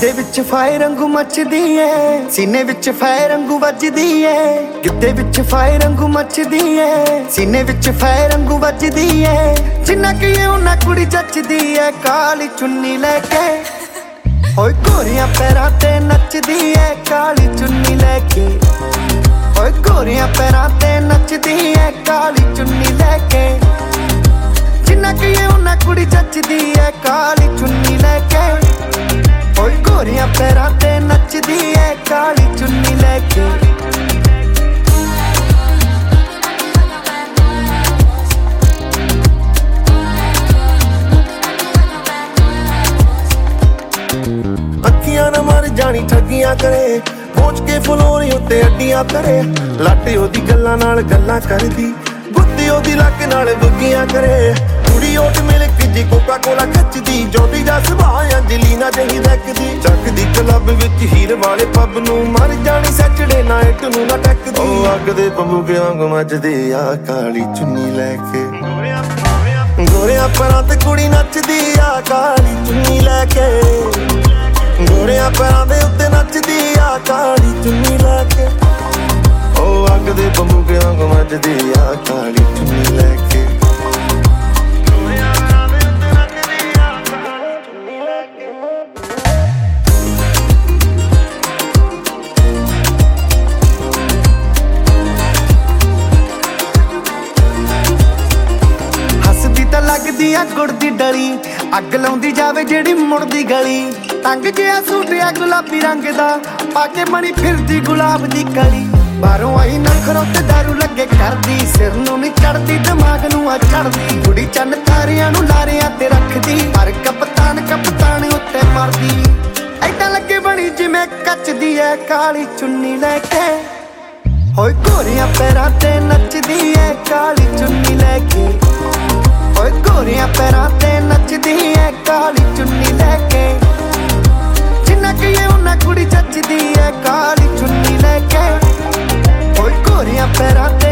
ਗਿੱਧੇ ਵਿੱਚ ਫਾਇਰ ਵਾਂਗੂ ਮੱਚਦੀ ਏ, ਸੀਨੇ ਵਿੱਚ ਫਾਇਰ ਵਾਂਗੂ ਵੱਜਦੀ ਏ। ਗਿੱਧੇ ਵਿੱਚ ਫਾਇਰ ਵਾਂਗੂ ਮੱਚਦੀ ਏ, ਸੀਨੇ ਵਿੱਚ ਫਾਇਰ ਵਾਂਗੂ ਵੱਜਦੀ ਏ। ਜਿੰਨਾ ਕਿ ਉਹਨਾਂ ਕੁੜੀ ਜੱਚਦੀ ਏ ਕਾਲੀ ਚੁੰਨੀ ਲੈ ਕੇ। ਓਏ ਗੋਰੀਆਂ ਪੈਰਾਂ ਤੇ ਨੱਚਦੀ ਏ ਕਾਲੀ ਚੁੰਨੀ ਲੈ ਕੇ। ਓਏ ਗੋਰੀਆਂ ਪੈਰਾਂ ਤੇ ਨੱਚਦੀ ਏ ਕਾਲੀ ਚੁੰਨੀ ਲੈ ਕੇ। ਜਿੰਨਾ ਕਿ ਉਹਨਾਂ ਕੁੜੀ ਜੱਚਦੀ ਏ ਕਾਲੀ ਚੁੰਨੀ ਲੈ ਕੇ। ਓਏ ਗੋਰੀਆਂ ਪੈਰਾਂ ਤੇ ਨੱਚਦੀ ਏ ਕਾਲੀ ਚੁੰਨੀ ਲੈ ਕੇ। ਅੱਖੀਆਂ ਨਾ ਮਰ ਜਾਣੀ ਠੱਗੀਆਂ ਕਰੇ, ਪਹੁੰਚ ਕੇ ਫਲੋਰੀ ਉੱਤੇ ਅੱਡੀਆਂ ਕਰੇ। ਲਾਟੇ ਉਹਦੀ ਗੱਲਾਂ ਨਾਲ ਗੱਲਾਂ ਕਰਦੀ, ਗੁੱਤੀ ਉਹਦੀ ਲੱਕ ਨਾਲ ਬੁੱਗੀਆਂ ਕਰੇ। ਕੁੜੀ ਓਟ ਮਿਲਕ ਜੀ ਕੋਕਾ ਕੋਲਾ ਖੱਚਦੀ, ਜੋਦੀ ਦਾ ਸੁਭਾਅ ਅੰਜਲੀਨਾ ਜਿਹੀ ਰੱਖਦੀ। ਚੱਕਦੀ ਕਲੱਬ ਵਿੱਚ ਹੀਰ ਵਾਲੇ ਪੱਬ ਨੂੰ, ਮਰ ਜਾਣੀ ਸੈਚਰਡੇ ਨਾਈਟ ਨੂੰ ਨਾ ਟੱਕਦੀ। ਉਹ ਅੱਗ ਦੇ ਬੰਬੂਕੇ ਵਾਂਗ ਮੱਚਦੀ ਆ ਕਾਲੀ ਚੁੰਨੀ ਲੈ ਕੇ। ਗੋਰਿਆਂ ਪੈਰਾਂ ਤੇ ਕੁੜੀ ਨੱਚਦੀ ਆ ਕਾਲੀ ਚੁੰਨੀ ਲੈ ਕੇ। ਗੋਰਿਆਂ ਪੈਰਾਂ ਦੇ ਉੱਤੇ ਨੱਚਦੀ ਆ ਕਾਲੀ ਚੁੰਨੀ ਲੈ ਕੇ। ਉਹ ਅੱਗ ਦੇ ਬੰਬੂਕੇ ਵਾਂਗ ਮੱਚਦੀ ਆ ਕਾਲੀ ਚੁੰਨੀ ਲੈ ਕੇ। ਲੱਗਦੀ ਆ ਗੁੜ ਦੀ ਡਲੀ, ਅੱਗ ਲਾਉਂਦੀ ਜਾਵੇ ਜਿਹੜੀ ਮੁੜਦੀ ਗਲੀ। ਤੰਗ ਜਿਹਾ ਸੂਟ ਆ ਗੁਲਾਬੀ ਰੰਗ ਦਾ, ਪਾ ਕੇ ਬਣੀ ਫਿਰਦੀ ਗੁਲਾਬ ਦੀ ਕਲੀ। ਬਾਹਰੋਂ ਆਈ ਨਖਰੋਂ ਤੇ ਦਾਰੂ ਲੱਗੇ ਕਰਦੀ, ਸਿਰ ਨੂੰ ਨੀ ਚੜਦੀ ਦਿਮਾਗ ਨੂੰ ਆ ਚੜਦੀ। ਕੁੜੀ ਚੰਨ ਤਾਰਿਆਂ ਨੂੰ ਲਾਰਿਆਂ ਤੇ ਰੱਖਦੀ, ਪਰ ਕਪਤਾਨ ਉੱਤੇ ਮਰਦੀ। ਐਦਾਂ ਲੱਗੇ ਬਣੀ ਜਿਵੇਂ ਕੱਚਦੀ ਐ ਕਾਲੀ ਚੁੰਨੀ ਲੈ ਕੇ। ਓਏ ਗੋਰੀਆਂ ਪੈਰਾਂ ਤੇ ਨੱਚਦੀ ਐ ਕਾਲੀ ਚੁੰਨੀ ਲੈ ਕੇ। ਓਏ ਗੋਰੀਆਂ ਪੈਰਾਂ ਤੇ ਨੱਚਦੀ ਏ ਕਾਲੀ ਚੁੰਨੀ ਲੈ ਕੇ। ਜਿੰਨਾ ਕਿ ਉਹਨਾਂ ਕੁੜੀ ਜੱਚਦੀ ਏ ਕਾਲੀ ਚੁੰਨੀ ਲੈ ਕੇ। ਓਏ ਗੋਰੀਆਂ ਪੈਰਾਂ